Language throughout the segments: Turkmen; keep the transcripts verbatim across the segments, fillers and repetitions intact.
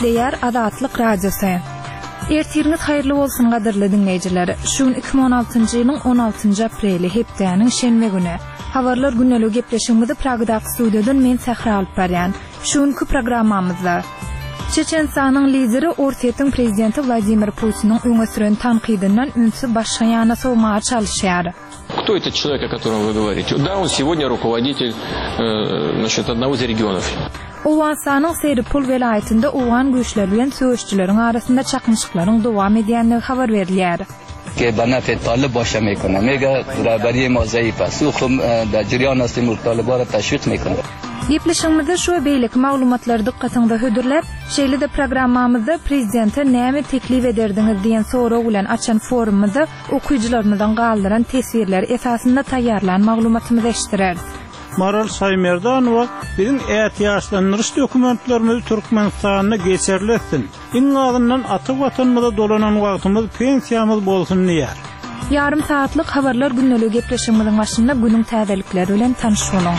Player Adatlyk Radiosu. Ertiriniz hayırlı bolsun gadyrly dinleýijiler. Şuň iki bin on altyncy ýylyň on altyncy apreli hepdäniň şenbe güni. Habarlar günnelik gepleşigimizde Pragdaky studiýadan men Sahra alyp barýan. Şuňky programmamyzda Çeçenistanyň lideri Ortiýetiň prezidenti Vladimir Putiniň öňe süren tankydynyň ünsü başlaýana sowmaga çalışýar. Кто этот человек, о котором вы говорите? Да, он сегодня руководитель э, значит, одного из регионов. Owasanyň Seripol welaýatynda owan güýçler bilen söýüşçüleriň arasynda çakmyşyklaryň dowam edýänligi habar berilýär. که بنفع طالب باشه میکنه میگه رهبری ما ضعیف است او خود در جریان است طالبان را تشویق میکنه. Gepleşigimizde şu beýlik maglumatlary dikkatiňizde hödürläp, şeýle-de programmamyzda prezidente näme teklip ederdiňiz diýen sorag bilen açan forumymyzda okuyjylarymyzdan galdyran tesbirler esasında taýýarlan maglumatymyzy eşdirer. Maral Saýmerdanova biziň ätiýaşlanýyş dokumentlerimizi Türkmenistanyna geçerli etsin. Iň azyndan aty watanymyza dolanan wagtymyz pensiýamyz bolsun diýär. Yarım saatlyk habarlar günnelik gepleşigimiziň başynda günüň täzelikleri bilen tanyş bolan.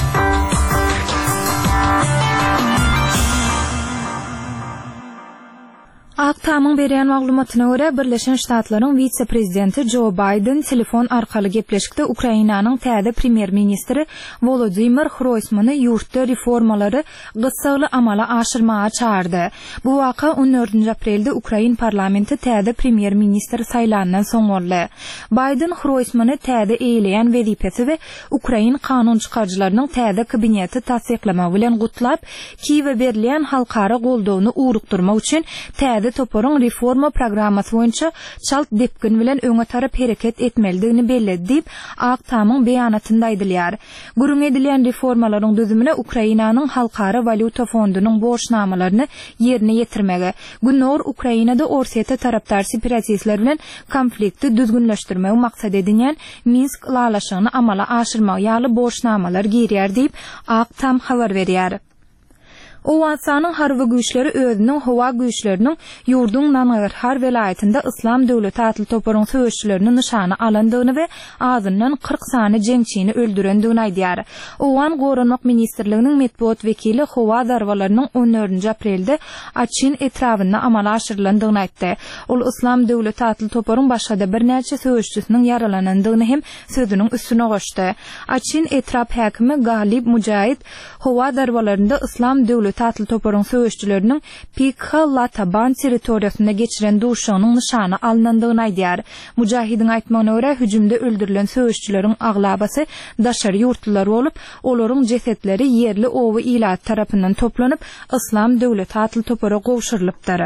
Aktamyň berýän maglumatyna görä Birleşen Ştatlaryň vice-prezidenti Joe Biden telefon arkaly gepleşikde Ukrainanyň täze premier ministri Volodymyr Groysmany ýurtda reformalary gysgaly amala aşyrmaga çağırdy. Bu waka on dördünji aprelde Ukrain parlamenti täze premier ministri saýlandan soň boldy. Biden Groysmany täze eýleýän wezipesi we Ukrain kanun çykarjylarynyň täze kabineti tasdiklamak bilen gutlap, Kiýewe berilýän halkara goldowyny urukdurmak üçin täze toporun reforma programmasy boýunça çalt depkin bilen öňe tarap hereket etmelidigini belledi diýip Aktamyň beýanatynda aýdylýar. Gurun edilýän reformalaryň düzümine Ukrainanyň halkara valuta fondunyň borçnamalaryny ýerine ýetirmegi, günür Ukrainada Orsiýete tarapdar separatistler bilen konflikti düzgünleşdirmegi maksat edilýän Minsk laşygyny amala aşyrmak ýaly borçnamalar girýär diýip Aktam habar berýär. Owasanyň harby güýçleri özüniň howa güýçleriniň ýurduň Nangarhar welaýatynda Islam döwleti atly toparyň söýüşçülerini nyşana alandygyny we azyndan kırk sany jeňçini öldürendigini aýdýar. Owan Goranmak ministrliginiň medpuat wekili howa zarwalarynyň on dördünji aprelde Açyn etrawyna amala aşyrylandygyny aýtdy. Ol Islam döwleti atly toparyň başga bir näçe söýüşçüsiniň yaralanandygyny hem sözüniň üstüne goşdy. Açyn etrap häkimi Galib Mujahid howa zarwalarynda Islam döwleti tatlı toparın söýüşçüleriniň P K K-Lataban territoriýasynda geçiren duşanyň nyşana alınandygyny aýdýar. Mujahidiň aýtmagyna görä hüjümde öldürilen söýüşçüleriň aglabasy daşary ýurtlylar bolup, olaryň jesetleri yerli owy ilat tarapyndan toplanyp Islam döwleti atly topara gowşurylypdyr.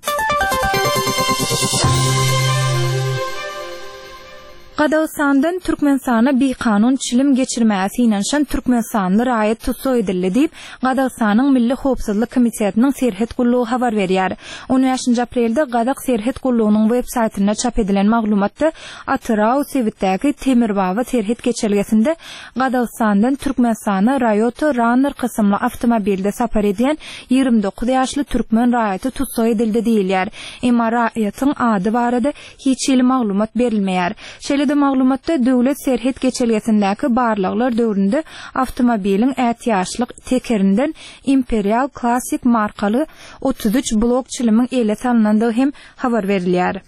Gadastandan Türkmenistana bir kanun çilim geçirmäsi ýanşan Türkmenistanly raýat tutsa edildi diýip Gadastanyň Milli Howpsuzlyk Komitetiniň Serhet Gullugy habar berýär. on beşinji aprelde Gadak Serhet Gullugynyň web saýtyna çap edilen maglumatda Atyraw Sewitdäki Temirbawa Serhet geçergesinde Gadastandan Türkmenistana raýaty Runner kysymly awtomobilde sapar edýän ýygrimi dokuz ýaşly türkmen raýaty tutsa edildi diýilýär. Emma raýatyň ady barada hiç ýyly maglumat berilmeýär. Şeýle de maglumatda döwlet serhet geçergesindäki barlyklar döwründe awtomobiliň ätýaşlyk tekerinden Imperial Classic markaly otuz üç blok çilimiň ele salynandygy hem habar berilýär.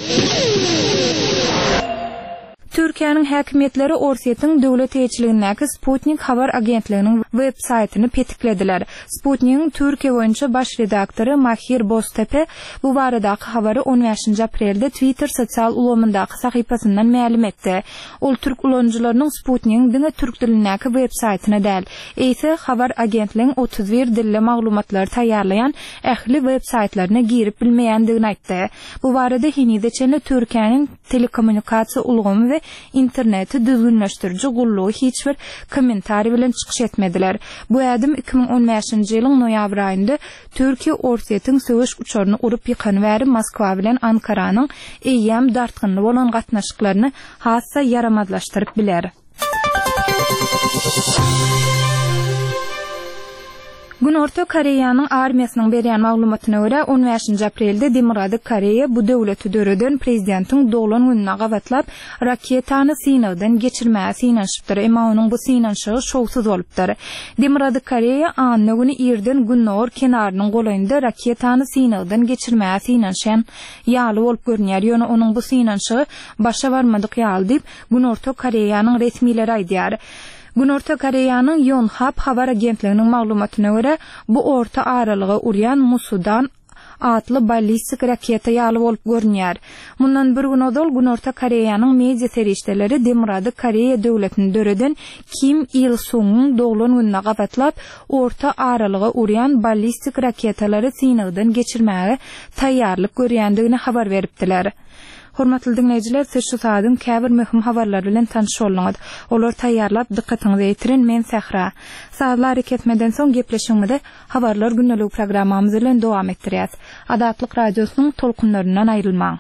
Türkiýanyň häkimetleri Orsiýetiň döwlet elçiligindäki Sputnik habar agentliginiň web saýtyny petiklediler. Sputnik'in Türkiýe boýunça baş redaktory Mahir Boztepe bu baradaky habary on beşinji aprelde Twitter sosial ulamyndaky sahypasyndan ma'lum etdi. Ol türk ulanjylarynyň Sputnik'in diňe türk dilindäki web saýtyna däl, eýse habar agentligiň otuz bir dilli maglumatlar taýýarlayan ähli web saýtlaryna girip bilmeýändigini aýtdy. Bu barada hinideçeni Türkiýanyň telekommunikasiýa ulgamy we interneti düzgünleştiriji gullugy hiç bir kommentari bilen çykyş etmediler. Bu ädim iki bin on beşinji ýylyň noýabr aýynda Türkiýe Orsiýetiň söwüş uçaryny urup ýykan we Moskwa bilen Ankaranyň eýýäm dartgynly bolan gatnaşyklaryny hassa yaramadlaşdyryp biler. Günorta Koreýanyň armiýasynyň berýän maglumatyna görä on beşinji aprelde Demirady Koreýa bu döwleti döreden prezidentiň dolan gününe gabatlap raketany synagdan geçirmäge synanşypdyr. Emma onuň bu synanşygy şowsuz bolupdyr. Demirady Koreýa anny güni ýerden Günnor kenarynyň golaýynda raketany synagdan geçirmäge synanşan ýaly bolup görnýär. Ýöne onuň bu synanşygy başa barmadyk ýaly diýip Günorta Koreýanyň resmiýetleri aýdýar. Günorta Koreýanyň Yonhap habar agentliginiň maglumatyna görä bu orta aralygy urýan Musudan atly ballistik raketa ýaly bolup görnýär. Mundan bir gün odol Günorta Koreýanyň media serişdeleri Demirady Koreýa döwletini döreden Kim Il-sung'un dolan gününe gabatlap orta aralygy urýan ballistik raketalary synagdan geçirmäge taýýarlyk görýändigini habar beripdiler. Hormatly dinleýijiler, siz şu saatın käbir möhüm habarlar bilen tanış bolňyz. Olar taýýarlap dikkatiňizi ýetirin, men Sahra. Saatlar ketmeden soň gepleşigimizde habarlar günnelik programmamyz bilen dowam etdirýäs. Adatlyk radiosynyň tolkunlaryndan aýrylmaň.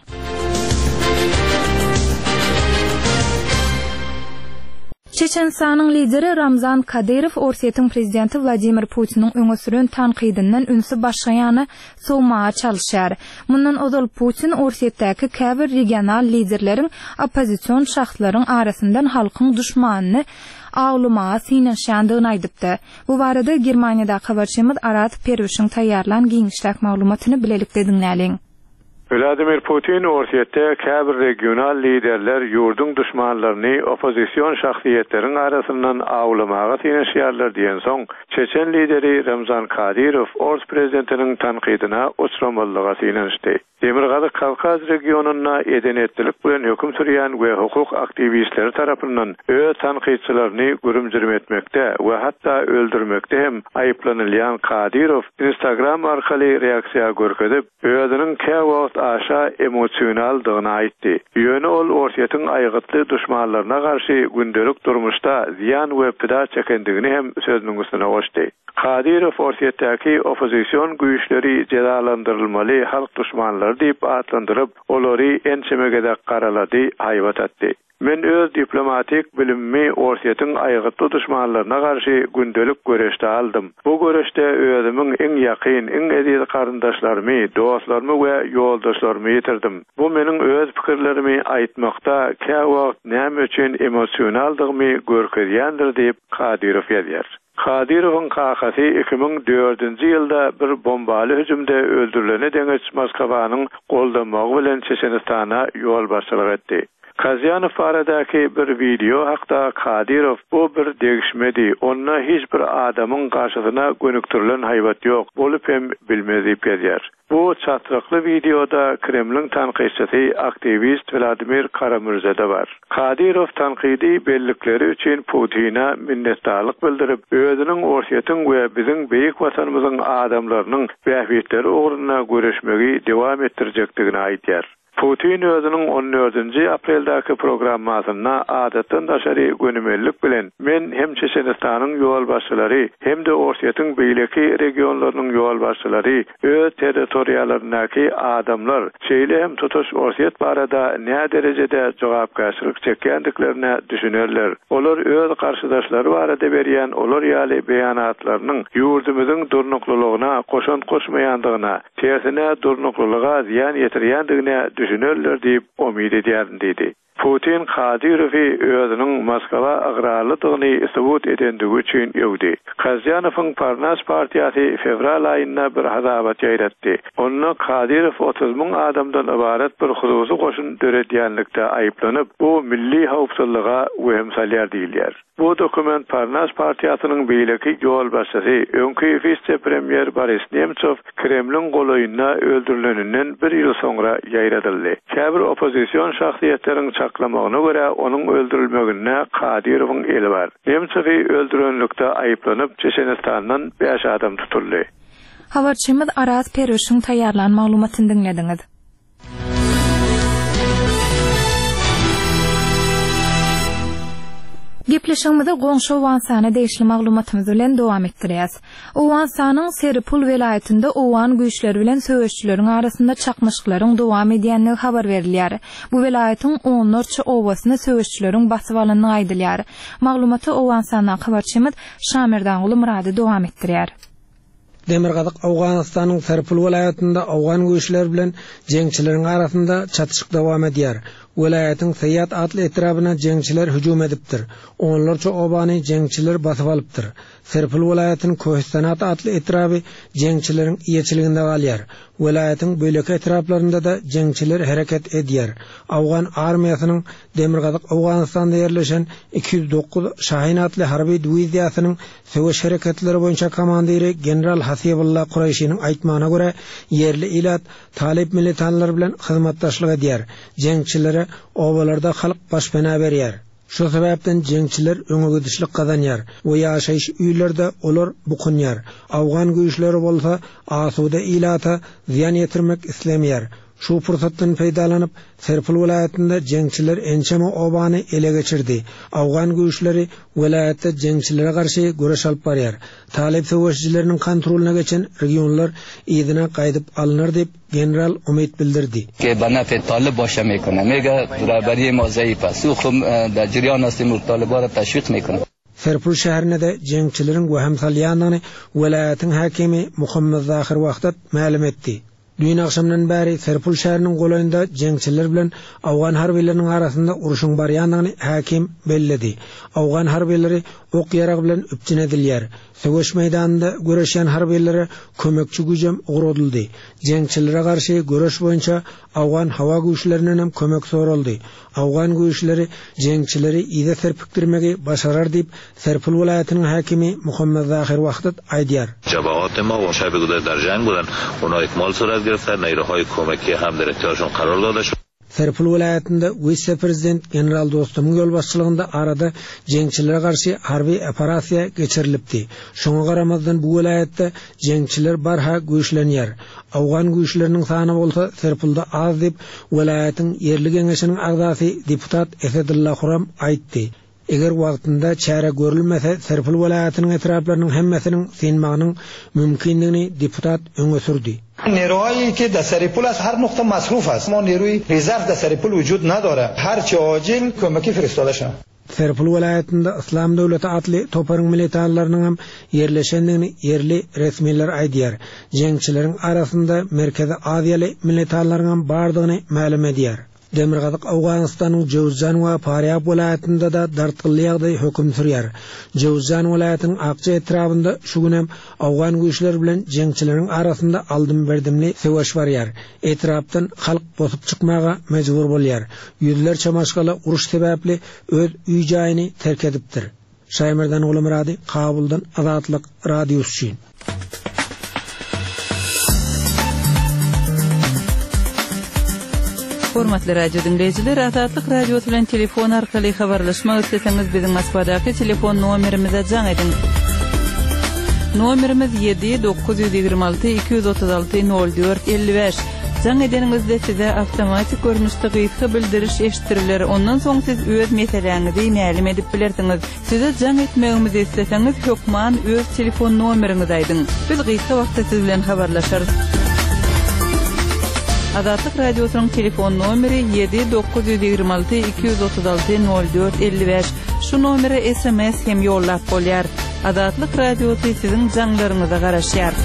Çeçenistanyň lideri Ramzan Kadyrow Orsiýetiň prezidenti Vladimir Putiniň öňe süren tanqydynyň ünsü başgaýany sowmaga çalyşýar. Mundan ozal Putin Orsiýetdäki käbir regional liderleriň opozisiýon şahtlaryň arasyndan halkyň düşmanyny aglumaga synanşýandygyny aýdypdy. Bu barada Germaniýada habarçymyz Arat Perwişiň taýýarlan giňişlik maglumatyny bilelikde dinläliň. Vladimir Putin Orsiýetde käbir regional liderler ýurdun düşmanlaryny opozisiýon şahsiýetleriň arasyndan aglamaga synanşýarlar diýen soň Çeçen lideri Ramzan Kadyrow Ors prezidentiniň tanqydyna uçramalyga synanşdy. Demirgazy Kavkaz regionuna edenetlik bilen höküm sürýän we hukuk aktivistleri tarapyndan öz tanqytçylaryny görümjürmetmekde we hatda öldürmekde hem aýyplanylýan Kadyrow Instagram arkaly reaksiýa görkezip özüniň käwagt aşa emosionaldygyny aýtdy. Ýöne ol Orsiýetiň aýgytly düşmanlaryna garşy gündelik durmuşda ziyan we pida çekendigini hem sözüniň üstüne goşdy. Kadyrow Orsiýetdäki opozisiýon güýçleri cezalandyrylmaly halk düşmanlary diýip atlandyryp, olary ençemegede garalady, haýbat etdi. Men öz diplomatik bilimimi Orsiýetiň aýgytly düşmanlaryna garşy gündelik göreşde aldım. Bu göreşde özümiň iň ýakyn, iň eziz garyndaşlarymy, dostlarymy we ýoldaşlarymy ýetirdim. Bu meniň öz pikirlerimi aýtmakda käwagt näme üçin emosionaldygymy görkezýändir diýip Kadyrow ýazýar. Kadyrowyň kakasy iki ming dördünji ýylda bir bombaly hüjümde öldürilene deňeç Moskwanyň goldamagy bilen Çeçenistana ýol başçylyk etdi. Kazyanow baradaky bir video hakda Kadyrow bu bir degişmedi. Onda hiç bir adamyň garşysyna gönüktirilen haýbat ýok. Bolup hem bilmezip ýazýar. Bu çatrykly videoda Kremlin tanqyçysy aktivist Vladimir Kara-Mürzada bar. Kadyrow tanqydy bellikleri üçin Putina minnetdarlyk bildirip, özüniň Orsiýetiň we biziň beýik watanymyzyň adamlarynyň bähwetleri ugruna görüşmegi dowam etdirjekdigini aýtýar. Putin özüniň on dördünji apreldäki programmasyna adatdan daşary gönemellik bilen men hem Çeçenistanyň ýol başçylary hem de Orsiýetiň beýleki regionlarynyň ýol başçylary öz territoriýalarynaky adamlar şeýle hem tutuş Orsiýet barada näme derejede jogapkarşylyk çekendiklerine düşünerler. Olar öz garşydaşlary barada berýän olar ýaly beýanatlarynyň ýurdumyzyň durnuklylygyna koşan koşmaýandygyna, tersine durnuklylyga ziyan ýetirýändigine düşünürler diýip umid edýärdim dedi. Putin Kadyrowy özüniň Moskwa agrarlydygyny isbat edendigi üçin ýöwdi. Kazyanowyň Parnas partiýasy fevral aýynda bir hazabat ýaýratdy. Onu Kadyrow otuz miň adamdan ibaret bir hususy goşun döredýänlikde aýyplanyp, bu milli howpsuzlyga öhem salýar diýilýär. Bu dokument Parnas partiýasynyň beýleki ýol başçysy, öňkü vice-premier Boris Nemtsov Kremlin golaýyna öldürileninden bir ýyl soňra ýaýradyldy. Käbir opozisiýon şahsiýetleriň çaklamagyna görä onuň öldürilmegine Kadyrowyň eli bar. Nemtsowy öldürenlikde aýyplanyp Çeçenistandan beş adam tutuldy. Habarçymyz Arat Perwişiň taýýarlan maglumatyny dinlediňiz. Gepleşigimizde goňşy Owansany deýişli maglumatymyz bilen dowam etdirýäs. Owansanyň Serpul welaýatynda Owan güýçleri bilen söwüşçüleriň arasynda çakmyşlyklaryň dowam edýändigi habar berilýär. Bu welaýatyň onlarça owasyny söwüşçüleriň basyp alandygy aýdylýar. Maglumaty Owansanyň habarçymyz Şamerdan Gulumrady dowam etdirýär. Demirgazyk Awganystanyň Serpil welaýatynda awgan güýçler bilen jeňçileriň arasynda çatışyk dowam edýär. Welaýatyň Sayyat adly etrabyna jeňçiler hüjum edipdir. Onlarça obany jeňçiler basyp alypdyr. Serpil welaýatynyň Kohistanat adly etraby jeňçileriň ýeçiliginde galýar. Welaýatyň bölek etraplarynda da jeňçiler hereket edýär. Awgan armiýasynyň Demirgazyk Awganystanda ýerleşen iki yüz dokuz Şahin adly harby diwiziýasynyň söwüş hereketleri boýunça komandiri general Hasibullah Qurayşynyň aýtmagyna görä, yerli ilat talip militanlar bilen hyzmatdaşlyk edýär. Jeňçilere obalarda halk başpana berýär. Şu sebäpden jeňçiler öňe gidişlik gazanýar we ýaşaýyş üýlerde olar bukunýar. Awgan güýçleri bolsa asuda ilata ziyan ýetirmek islemýär. Şu fursatdan peýdalanyp Serpil welaýatynda jeňçiler ençeme obany ele geçirdi. Awgan güýçleri welaýatda jeňçilere garşy göreş alyp barýar. Talip söwüşçileriniň kontrolyna geçen regionlar ýygyna gaýdyp alınır diýip general umid bildirdi. Ke bana fe talib başa mekone. Mega beraberiyê ma zayıf است. O xum da jiriyan asli murtalibara teşvik mekone. Serpil şäherinde de jeňçileriň weham salýanyny welaýatyň hakimi Muhammed Zahir wagtat ma'lum etdi. Dün akşamdan beri Serpil şäheriniň goýunda jeňçiler bilen awgan harbiýleriniň arasynda uruşyň barýanyny hakim belledi. Awgan harbiýleri ok ýarag bilen üpçün edilýär. Söwüş meýdanynda göreşen harbiýlere kömekçi güjem ugruldy. Jeňçilere garşy göreş boýunça awgan hawa güýçlerinden hem kömek soruldy. Awgan güýçleri jeňçileri ýa-da serpikdirmegi başarar diýip Serpil welaýatynyň hakimi Muhammed Zahir wagtat aýdýar. جبهات ما و شب گذشته در جنگ بودن، اونا اکمال صورت گرفتن، نیروهای کمکی هم در اختیارشون قرار داده شد. Serpil welaýatynda vice prezident general Dostumyň ýol başçylygynda arada jeňçilere garşy harby operasiýa geçirilipdi. Şoňa garamazdan bu welaýatda jeňçiler barha güýçlenýär. Awgan güýçleriniň sany bolsa Serpilde az diýip welaýatyň ýerli geňeşiniň agdasy deputat Esedulla Huram aýtdy. Eger wagtynda çäre görülmese Serpil welaýatynyň etraplarynyň hemmesiniň synmagynyň mümkinligini deputat öňe sürdi. نیروهایی که در سرپل از هر نقطه مصروف است، ما نیروی رزرو در سرپل وجود نداره، هر چه عاجل کمکی فرستاده شد. Serpil welaýatynda Islam döwleti adly toparyň militanlarynyň hem ýerleşendigini yerli resmiler aýdýar. Jeňçileriň arasynda Merkezi Aziýaly militanlaryň bardygyny ma'lum edýär. Demirgazyk Awganystanyň Jowzjan we Faryab welaýatynda da dartgyllygy hökm sürýär. Jowzjan welaýatynyň Akça etrabynda şu günem awgan güýçler bilen jeňçileriň arasynda aldym berdimli söwüş barýar. Etrapdan halk bosup çykmaga mejbur bolýar. Ýüzlerçe maşgala uruş sebäpli öz üý jaýyny terk edipdir. Şaýmerdan Ulumrady, Kabuldan Azatlyk radiosu üçin. Hormatly radio dinleyijiler, Azatlyk radiosu bilen telefon arkaly habarlaşmak isleseňiz biziň Moskvadaky telefon nomerimize jaň edin. Nomerimiz yedi dokuz yüz ýygrima alty iki yüz otuz alty nol dört elli beş. Jaň edeningizde size awtomatik görnüşde gysga bildiriş eşitiriler. Ondan soň siz öz meseleňizi ma'lum edip bilersiňiz. Size jaň etmegimizi isleseňiz hökman öz telefon nomeriňizi aýdyň. Biz gysga wagtda siz bilen habarlaşarys. Azatlyk radiosynyň telefon nomeri yedi dokuz yüz ýygrima alty iki yüz otuz alty nol dört elli beş. Şu nomere S M S hem ýollap bolýar. Azatlyk radiosy siziň jaňlaryňyza garaşýar.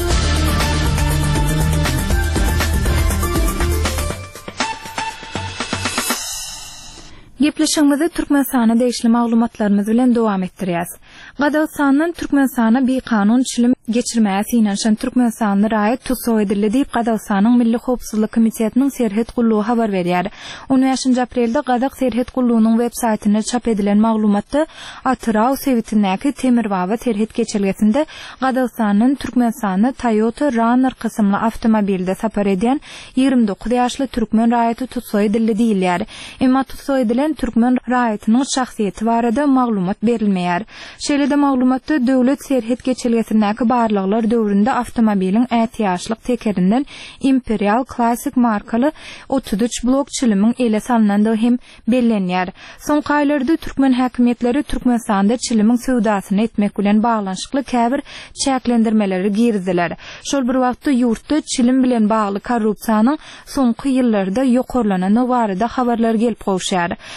Gepleşigimizi Türkmenistana değişli maglumatlarymyz bilen dowam etdirýäs. Gadawstanyň Türkmenistana bir kanun çilim geçirmäsi ýa-da Türkmenistanyň raýat tutsaw edildi diýip Gadawstanyň Milli Howpsuzlyk Komitetiniň Serhet Gullugy habar berýär. on beşinji aprelde Gadak Serhet Gullugynyň web saýtyna çap edilen maglumatda Atyraw sewitindäki Temirbaba Serhet geçirgesinde Gadawstanyň Türkmenistany Toyota Runner kysymly awtomobilde sapar eden ýygrimi dokuz ýaşly türkmen raýaty tutsaw edildi diýilýär. Emma tutsaw edilen türkmen raýatynyň şahsiýeti barada maglumat berilmeýär. Şeýle-de maglumatda döwlet serhet geçirgesindäki barlyklar döwründe awtomobiliň ätýaşlyk tekerinden Imperial Classic markaly otuz üç blok çilimiň ele salynandygy hem bellenýär. Soňky aýlarda türkmen häkimetleri Türkmenistanda çilimiň söwdasyny etmek bilen baglanşykly käbir çäklendirmeleri girdiler. Şol bir wagtda ýurtda çilim bilen bagly korrupsiýanyň soňky ýyllarda ýokarlanany barada habarlar gelip gowşýar.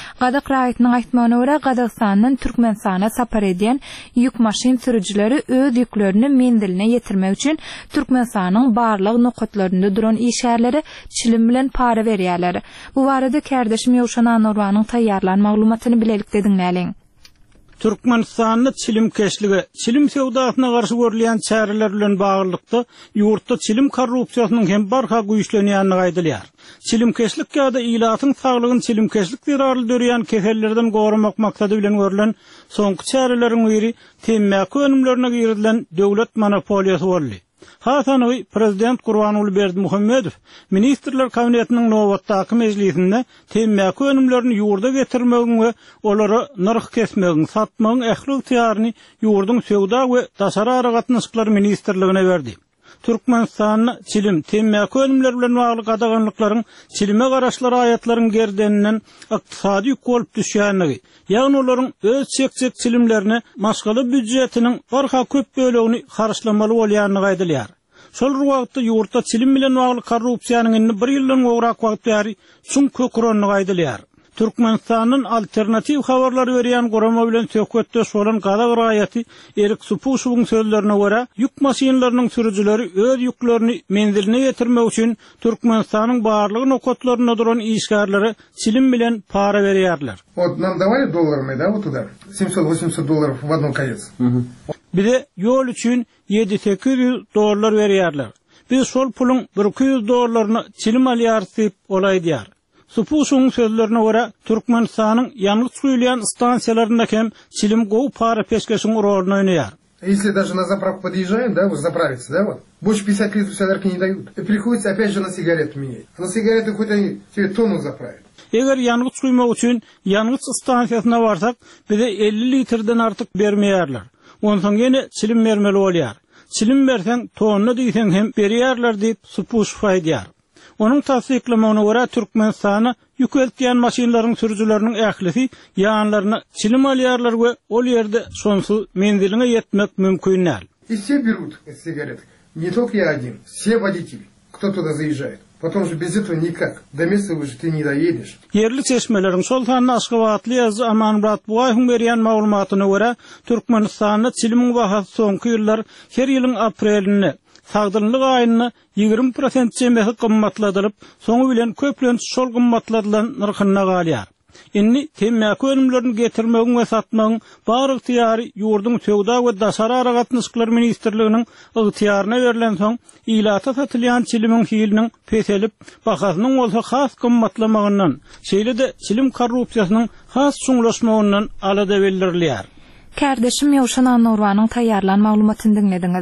Gadak raýatynyň aýtmagyna görä Gazakstanyň Türkmenistana sapar edýän ýük maşyn sürüjileri öz ýüklerini mendiline ýetirmek üçin Türkmenistanyň barlyk nokatlarynda duran işärleri çilim bilen para berýärler. Bu barada kardeşim Ýowşan Anurwanyň taýýarlan maglumatyny bilelik dediňläliň. Türkmenistanyň çilimkeşligi, çilim sewdasyna garşy görülen çäreler bilen baglykda ýurtda çilim korrupsiýasynyň hem barha güýçlenýänini gaýdylýar. Çilimkeşlik ýa-da ilatyň saglygyny çilimkeşlik zerarly dörýän kesellerden goramak maksady bilen görülen soňky çäreleriň biri temmäki önümlerine girilen döwlet monopoliýasy boldy. Hasanowy prezident Gurbanuly Berdimuhammedow ministrler kabinetiniň nowatdaky mejlisinde temmäki önümlerini ýurda getirmegi we olary narh kesmegi, satmagyň ähli ýaryny ýurdun sewda we daşary aragatnaşyklар ministrligine berdi. Türkmenistanyň çilim temmäki önümler bilen bagly gadaganlyklaryň çilime garaşlary ayatlaryň gerdeninden ykdysady ýük bolup düşýänligi, ýagny olaryň öz çek-çek çilimlerini maşgaly büdjetiniň barha köp bölegini harçlamaly bolýanyny gaýdylýar. Şol wagtda ýurtda çilim bilen bagly korrupsiýanyň bir ýyldan gowrak wagt bäri şun köküränini gaýdylýar. Türkmenistanyň alternativ habarlary berýän gorama bilen söhbetde bolan Gadak raýaty Erik Supusowň sözlerine görä, ýük maşynlarynyň sürüjileri öz ýüklerini menziline ýetirmek üçin Türkmenistanyň barlyk nokatlaryna duran işgärleri çilim bilen para berýärler. Вот нам давали долларами, да, вот туда. семьсот-восемьсот долларов в одном конец. Bir de ýol üçin ýedi sekiz ýüz dollar berýärler. Biz şol pulun bir iki ýüz dollaryny çilim alýarys diýip olaýdýar. Supusowň sözlerine görä, Türkmenistanyň ýanyk suýlayan stansiýalaryndaki hem çilim gowy para peşkeşiň roluny oýnaýar. Если даже на заправку подъезжаем, да, вот заправиться, да, вот, больше пятьдесят литров солярки не дают. И приходится опять же на сигареты менять. А на сигареты хоть они тебе тонну заправят. Eger ýanyk suýmak üçin ýanyk stansiýasyna barsak, bize elli litrden artyk bermeýärler. Ondan gene çilim bermeli bolýar. Çilim bersen tonna diýsen hem berýärler diýip Supusow aýdýar. Onun tasdiklamagyna görä Türkmenistana ýük eltýän maşynlaryň sürüjileriniň ählisi ýanlaryna çilim alýarlar we ol ýerde şonsuz menziline ýetmek mümkin näl. И все берут сигареты. Не только я один, все водители, кто туда заезжает. Потому что без этого никак. До места уже ты не доедешь. Yerli çeşmeleriň Sultan Aşgabatly ýazy Amanmurat Bugaýeň berýän maglumatyna görä Türkmenistanyň çilimin bahasy soňky ýyllar her ýylyň aprelini sagdynlyk aýyny ýigirme prosent jemgyýeti gymmatladyryp, soňu bilen köplen şol gymmatladylan narhyna galýar. Inni temmäki önümlerini getirmegi we satmagyň bar ygtyýary ýurdun sewda we daşary aragatnaşyklар ministrliginiň ygtyýaryna berilen soň ilata satylýan çilimiň hiliniň peselip bahasynyň bolsa has gymmatlamagynyň, şeýle-de çilim korrupsiýasynyň has şuňlaşmagyndan alada belirlenýär. Kardeşim Ýowşan Anurwanyň taýýarlan maglumatyny dinlediňiz.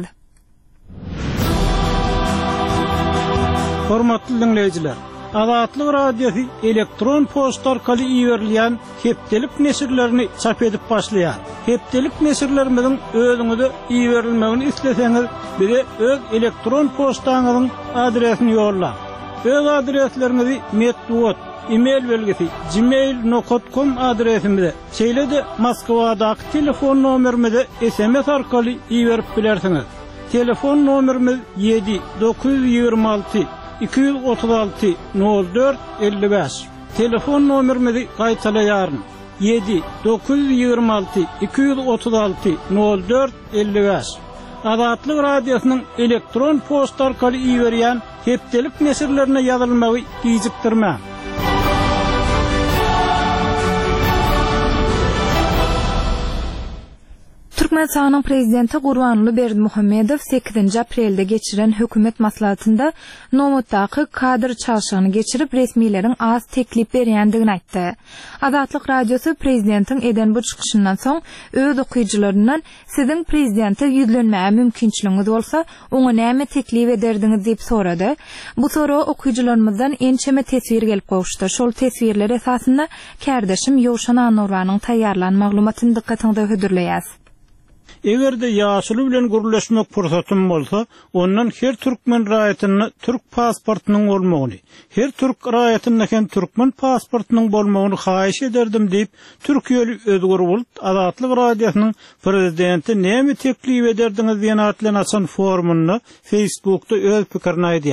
Hormatly dinleýijiler, Azatlyk radiosu elektron posta arkaly iýerilýän hepdelik nesirlerini çap edip başlaýar. Hepdelik nesirlerimiň özüňize iýerilmegini isleseňiz, bize öz elektron postaňyzyň adresini ýollar. Öz adreslerinizi metduat, e-mail belgisi gmail nokta com adresimizde, şeýle-de Moskwadaky telefon nomerimize S M S arkaly iýerip bilersiňiz. Telefon nomerimiz yedi dokuz yüz ýygrima alty iki yüz otuz altı nol dört elli beş. Telefon nomerimizi gaýtalaýaryn. yedi dokuz yüz ýygrima alty iki yüz otuz altı nol dört elli beş. Azatlyk radiosynyň elektron posta arkaly iýerýän hepdelik nesirlerine ýazylmagy gijikdirmä. Türkmenistanyň prezidenti Gurbanuly Berdimuhammedow sekizinji aprelde geçiren hökümet maslahatynda nowatdaky kadr çalşygyny geçirip resmiýetiň az teklip berýändigini aýtdy. Azatlyk radiosu prezidentiň eden bu çykyşyndan soň öz okyjylaryndan "Siziň prezidente ýüzlenmäge mümkinçiligiňiz bolsa, oňa näme teklip ederdiňiz?" diýip sorady. Bu soraw okyjylarymyzdan ençeme tesir gelip gowuşdy. Şol tesirler esasynda kardeşim Ýowşan Anurwanyň taýýarlan maglumatyny dikkatiňizde hödürleýäs. Egerde ýaşuly bilen gürleşmek pursatym bolsa, ondan her türkmen raýatyny türk pasportunyň bolmagyny, her türk raýatynyň türkmen pasportunyň bolmagyny haýyş ederdim diýip Türkiýeli Özgür Bulut Azatlyk radiosynyň prezidenti näme teklip ederdiňiz diýen atlan açan forumuny Facebookda öz pikirini aýdýar.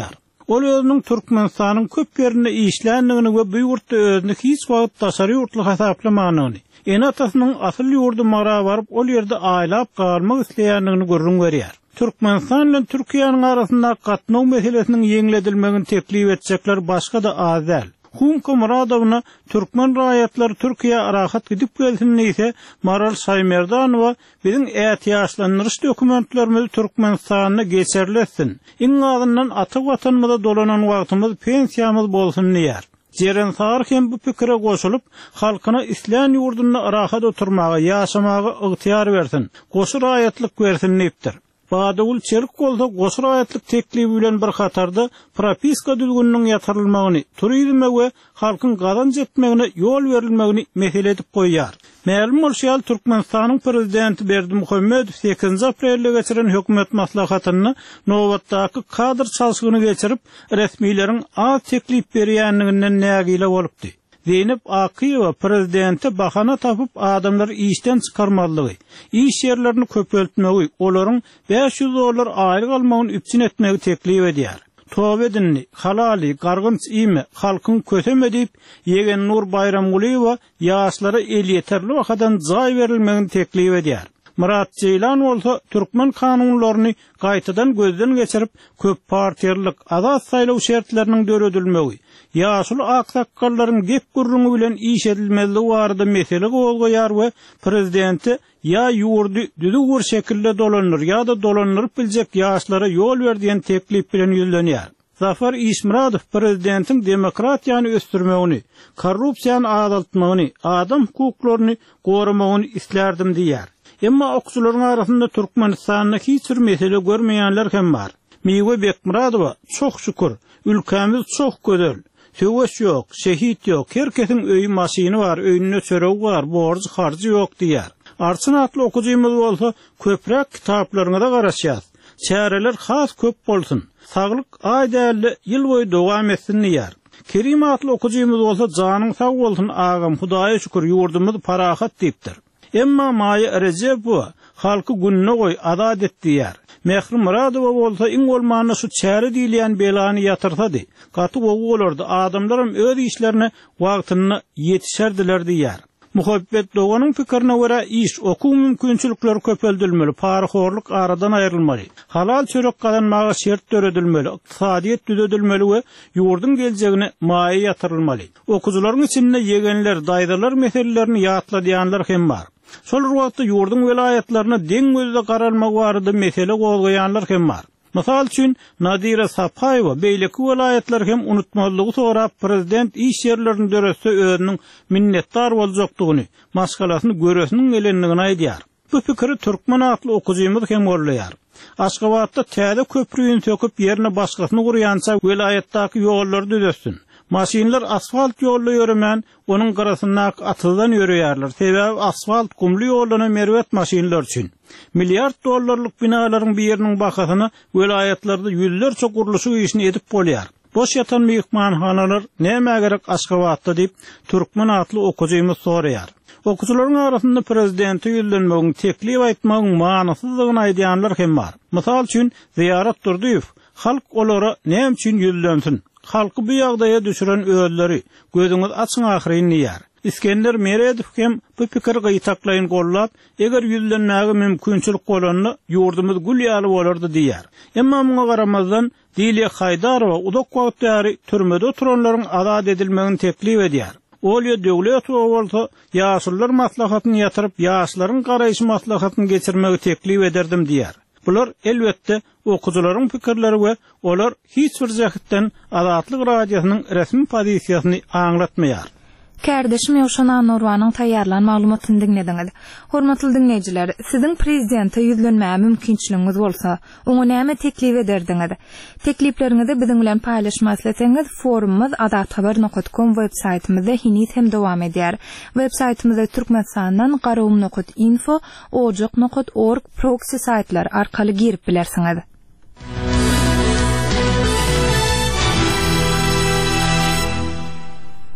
Ol özüniň Türkmenistanyň köp ýerinde işländigini we bu ýurtda özüni hiç wagt taşary ýurtlyk hesaplamagyny, ene atasynyň asyl ýurdu mara baryp ol ýerde aýlap galmak isleýändigini görüň berýär. Türkmenistan bilen Türkiýanyň arasynda gatnaw meselesiniň ýeňledilmegini teklip etjekler başga da az däl. Humko Muradowna Türkmen raýatlary Türkiýe arahat gidip gelsin ise Maral Saymerdanowa biziň ätiýaşlandyryş dokumentlerimiz Türkmenistanyna geçerlesin. Iň azyndan aty watanymyzda dolanan wagtymyz pensiýamyz bolsun diýär. Jeren Sar hem bu pikire goşulyp halkyna islam ýurdunda arahat oturmagy, ýaşamagy ygtyar bersin, goşu raýatlyk bersin diýipdir. Badawul çelik bolsa goşu raýatlyk teklibi bilen bir hatarda propiska düzgünniň ýatyrylmagyny, turizme we halkyň gazanç etmegine ýol berilmegini mesele edip goýýar. Ma'lum bolşýar Türkmenistanyň prezidenti Berdimuhammedow sekizinji aprelde geçiren hökümet maslahatyny nowatdaky kadr çalşygyny geçirip resmiýleriň az teklip berýänliginden nägile bolupdy. Zeynep Akiýewa prezidenti bahana tapıp adamlar işten çıkarmalygy, iş yerlerini köpeltmegi, olaryň beş yüz dollar aýlyk almagyny üpçün etmegi teklip edýär. Towbedinli, halali, gargynç ime, halkyň köteme diýip, Ýegen Nur Bayramgulyeva ýaşlara el ýeterli wagtdan jaý berilmegini teklip edýär. Murat Ceylan bolsa Türkmen kanunlaryny gaýtadan gözden geçirip köp partiýalyk azat saýlaw şertleriniň döredilmegi, ýaşul aksakallaryň gep gurruňy bilen iş edilmeli barada mesele gol goýar we prezidenti ýa ýurdy düzgün bir şekilde dolanır ýa-da dolanıryp biljek ýaşlara ýol berdiýän teklip bilen ýüzlenýär. Zafar İşmuradow prezidentiň demokratiýany östürmegini, korrupsiýany azaltmagyny, adam hukuklaryny goramagyny islerdim diýär. Emma okuçylaryň arasynda Türkmenistanyň hiç bir mesele görmeýänler hem bar. Miwe Bekmuradowa çok şükür, ülkemiz çok gödel. Söwes yok, şehit yok, herkesiň öýü maşyny bar, öýüne çörek bar, borç harjy yok diýär. Arçyn atly okujymyz bolsa köprek kitaplaryna da garaşýar. Çäreler has köp bolsun. Saglyk aýdäli ýyl boýu dowam etsin diýär. Kerim atly okujymyz bolsa janyň sag bolsun agam, Hudaýa şükür ýurdumyz parahat diýipdir. Emma maýa Rejep halky günne goý azat etdi diýär. Mehri Muradowa bolsa iň bolmany şu çäre diýilýän belany ýatyrdy. Gaty bolardy, adamlarym öz işlerini wagtyny ýetişerdiler diýär. Muhabbet Doganyň pikirine görä iş, okuw mümkinçilikleri köpeldilmeli, paraxorluk aradan aýrylmaly. Halal çörek kazanmaga şert döredilmeli, iqtisadiýet düzedilmeli we ýurdun geljegine maýa ýatyrylmaly. Okuwçylaryň içinde ýegenler, daýdalar meselelerini ýatladýanlar hem bar. Şol wagtda ýurdun welaýatlaryna deň gözde garalmak barada mesele gozgaýanlar hem bar. Mysal üçin Nadira Sapaýewa beýleki welaýatlar hem unutmalygy sorap prezident iş ýerlerini döretse özüniň minnetdar boljakdygyny, maskalasyny göresiniň gelenligini aýdýar. Bu pikiri Türkmen atly okujymyz hem bolýar. Aşgabatda täze köprüýün söküp ýerine başgasyny gurýança welaýatdaky ýolları düzessin. Maşinler asfalt ýolda ýöremän, onuň garasynda atydan ýörýärler. Sebäbi asfalt kumly ýoluna merwet maşinler üçin. Milliard dollarlyk binalaryň bir ýeriniň bakasyny welaýatlarda ýüzlerçe guruluşy işini edip bolýar. Boş ýatan mehmanhanalar näme gerek Aşgabatda diýip Türkmen atly okujymyz soraýar. Okuçylaryň arasynda prezidenti ýüzlenmegiň, teklip aýtmagyň manasyzlygyny aýdýanlar hem bar. Mysal üçin Ziyaret Durduýew halk olara näme üçin ýüzlensin? Halky bu ýagdaýa düşüren öýleri gözüňiz açyň ahyryn diýär. İskender Meredow hem bu pikir gaýtaklaýyn gollap, eger ýüzlenmäge mümkinçilik bolany ýurdumyz gül ýaly bolardy diýär. Emma muňa garamazdan Dilýa Haydarowa udak wagtary türmede oturanlaryň azat edilmegini teklip edýär. Olýa döwletow bolsa ýaşullar maslahatyny ýatyryp, ýaşlaryň garaýşy maslahatyny geçirmegi teklip ederdim diýär. Bular elbetde okuwçylaryň pikirleri we olar hiç bir jähetden azatlyk radiosynyň resmi pozisiýasyny aňlatmaýar. Kardeşim Ýowşan Norwanyň taýýarlan maglumatyny dinlediňiz. Hormatly dinleýijiler, siziň prezidente ýüzlenmäge mümkinçiligiňiz bolsa, oňa näme teklip ederdiňiz? Tekliplerinizi biziň bilen paýlaşmak isleseňiz, forumumyz azat habar nokta com web saýtymyzda hinit hem dowam edýär. Web saýtymyzda Türkmenistandan garawum nokta info, ojak nokta org proxy saýtlar arkaly girip bilersiňiz.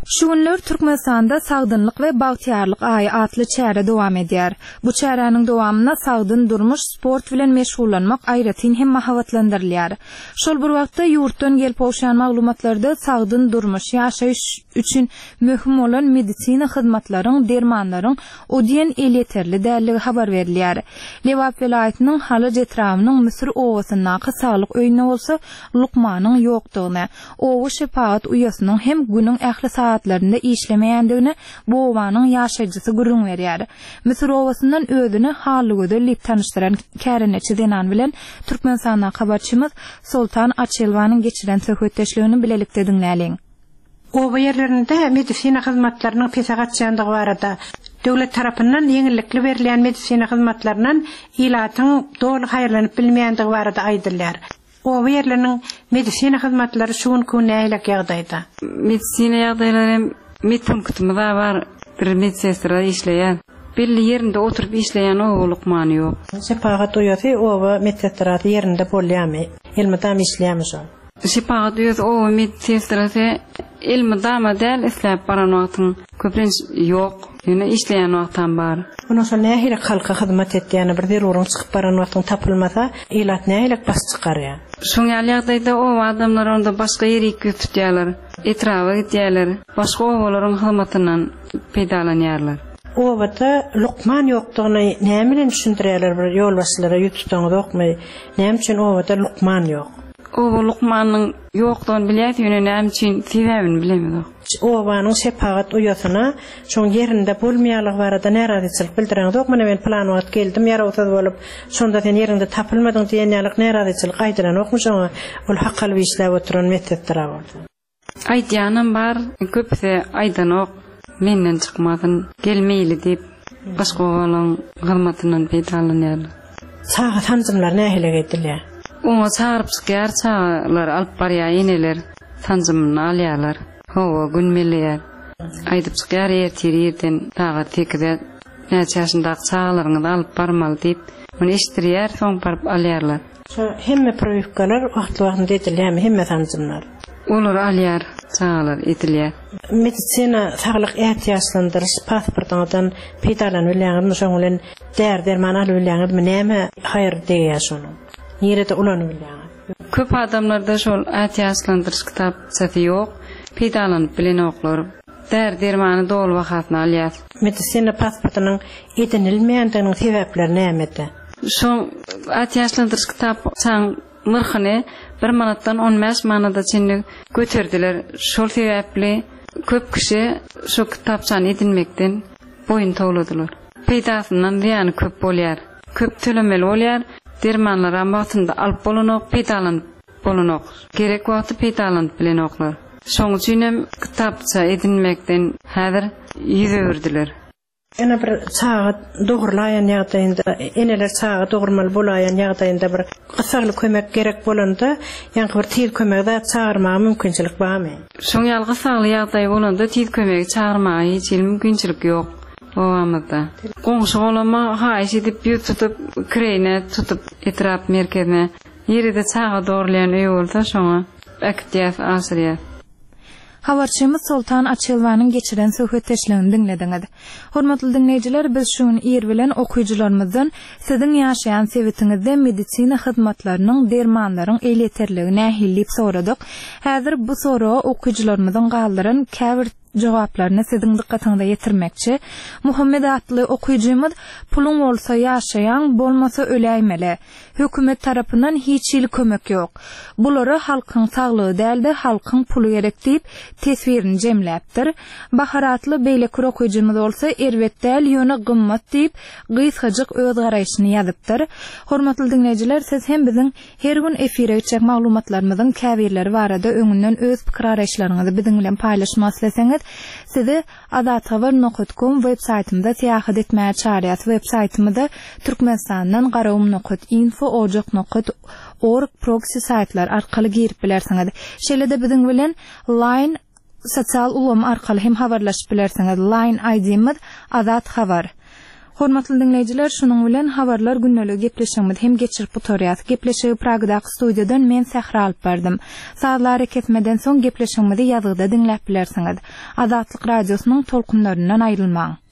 Şu günler Türkmenistanda Sagdynlyk we Bagtyarlyk aýy atly çäre dowam edýär. Bu çäräniň dowamyna sagdyn durmuş, sport bilen meşgullanmak aýratyn hem mahabatlandyrylýar. Şol bir wagtda ýurtdan gelip oşan maglumatlarda sagdyn durmuş ýaşaýyş üçin möhüm bolan medisina hyzmatlaryň, dermanlaryň odiýen eleterli dälligi habar berilýär. Lewap welaýatynyň Halyj etrafynyň Misir owasyndaki saglyk öýüne bolsa Lukmanyň ýokdugyna, owa şepaat uyasynyň hem günüň ähli saatlarında işlemeýändigine bu owanyň ýaşaýjysy gurrun berýär. Misir owasyndan özüni haly gözelip tanıştyran käreneçi denan bilen Türkmenistana habarçymyz Sultan Açelwanyň geçiren söhbetdeşligini bilelikde dinläliň. Owa ýerlerinde medisina hyzmatlarynyň pesagatçandygy barada döwlet tarapyndan ýeňillikli berilýän medisina hyzmatlarynyň ilatyň dogry haýyrlanyp bilmeýändigi barada aýdylýar. Owa ýerleriniň medisina hyzmatlary şu gün näýlek ýagdaýda? Medisina ýagdaýlary medpunktymyzda bar, bir medsestra işleýär. Belli ýerinde oturup işleýän owa Lukmany ýok. Sepagat uýasy owa medsestra ýerinde bolýarmy? Elmedam işleýärmi şol? Sepagat uýasy owa medsestra elmedam däl isläp baran wagtyň köpüň ýok. Ýöne işleýän wagtdan bar. Bunu şol nähili halka hyzmat etdiýäni bir derurun çykyp baran wagtyň tapylmasa, ilat nähili bas çykarýar. Şoňa ýagdaýda o adamlar onda başga ýere götürýärler, etrafa gitýärler, başga owalaryň hyzmatyndan peýdalanýarlar. Owada Lukman ýokdugyny näme bilen düşündirýärler bir ýolbaşçylara ýutuşdyňy dokmy? Näme üçin owada Lukman ýok? Owa Lukmanyň ýokdugyny bilýär, ýöne näme üçin sebäbini bilemedik. Owanyň sepagat uýasyna şoň ýerinde bolmaýanlygy barada näradyçylyk bildiren dokmy? Men plan wagt geldim, ýarawsaz bolup, şonda sen ýerinde tapylmadyň diýenýärlik näradyçylyk aýdyran okmy şoňa ol haqqal işläp oturan mesetdira boldy. Aýdýanym bar, köpse aýdan ok, menden çykmadyn, gelmeýli diýip başga owalaryň hyzmatyndan peýdalanýarlar. Sağa tanjymlar nähile gitdiler? Oňa çağırıp çykýar, çağlar alyp barýar eneler, tanjymyny alýarlar. Hawa günmelýär. Aýdyp çykýar ýerden taga tekide näçe ýaşyndaky çağlaryňy alyp barmaly diýip, muny eşdirýär, soň baryp alýarlar. Şu hemme proýekler wagtly wagtynda edilýärmi, hemme tanjymlar? Olar alýar, çağlar edilýär. Medisina saglyk ähtiýaçlandyryş pasportyňdan peýdalanýarmy, şoň bilen där derman alýarmy, näme haýyr diýýär şonu? Nerede ulanı bilýär? Köp adamlarda şol ähtiýaçlandyryş kitapçasy ýok, peýdalanyp bilen oklar. Där dermany dol wagtna alýar. Medisina pasportynyň edinilmeýändiginiň sebäpleri nämeде? Şol ähtiýaçlandyryş kitapçasyň myrhyny bir manatdan on beş manada çenli götürdiler. Şol sebäpli köp kişi şu kitapçany edinmekden boyun togladylar. Peýdasyndan ýany köp bolýar. Köp tölemeli bolýar. Dermanlar ambatynda alyp bolanok, peýdalanyp bolanok. Gerek wagty peýdalanyp bilen oklar. Şoň üçin hem kitapça edinmekden häzir ýüzürdiler. Ene bir çağa dogurlayan ýagdaýynda, eneler çağa dogurmaly bolaýan ýagdaýynda bir gysagly kömek gerek bolanda, ýa-ni bir tiz kömekde çağırmagy mümkinçilik barmy? Şoň ýaly gysagly ýagdaý bolanda tiz kömegi çağırmagy hiç mümkinçilik ýok. Owamyzda. Goňşy bolama haýyş edip ýutup, kreyne tutup etrap merkezine ýeride çağa dogurlayan öý bolsa şoňa aktiýas asyrýar. Habarçymyz Sultan Açelwanyň geçiren söhbetdeşligini dinlediňiz. Hormatly dinleýijiler, biz şu gün ýer bilen okuýujilarymyzdan siziň ýaşaýan sebetiňizde medisina hyzmatlarynyň, dermanlaryň eleterligine nähillip soradyk. Häzir bu soraga okuýujilarymyzdan galdyran käbir jogaplaryny siziň dikkatiňize ýetirmekçi. Muhammed atly okuýjymyz pulun bolsa ýaşaýan, bolmasa öläýmeli. Hökümet tarapyndan hiç ýyl kömek ýok. Bulary halkyň saglygy däldi, halkyň pulu gerek diýip teswirini jemläpdir. Baharatly beýlek okuýjymyz bolsa erwet däl, ýöne gymmat diýip gysgadyk öz garaýşyny ýazypdyr. Hormatly dinleýijiler, siz hem biziň her gün efire geçek maglumatlarymyzyň käbirleri barada öňünden öz pikir araýşlaryňyzy biziň bilen paýlaşmak isleseňiz, sizi adathabar nokta com web saytymyzda seýahat etmäge çağırýar. Web saytymyzda Türkmenistandan garawum nokta info ojak nokta org proxy saytlar arkaly girip bilersiňiz. Şeýle-de biziň bilen Line sosial ulama arkaly hem habarlaşyp bilersiňiz. Line I D'miz Azat Habar. Hormatly dinleyijiler, şunun bilen habarlar günnälik gepleşigimiz hem geçirip oturýar. Gepleşigi Pragdaky studiýadan men Sähra alyp berdim. Saatlar ketmeden soň gepleşigimizi ýazgyda dinläp bilersiňiz. Azatlyk radiosynyň tolkunlaryndan aýrylmaň.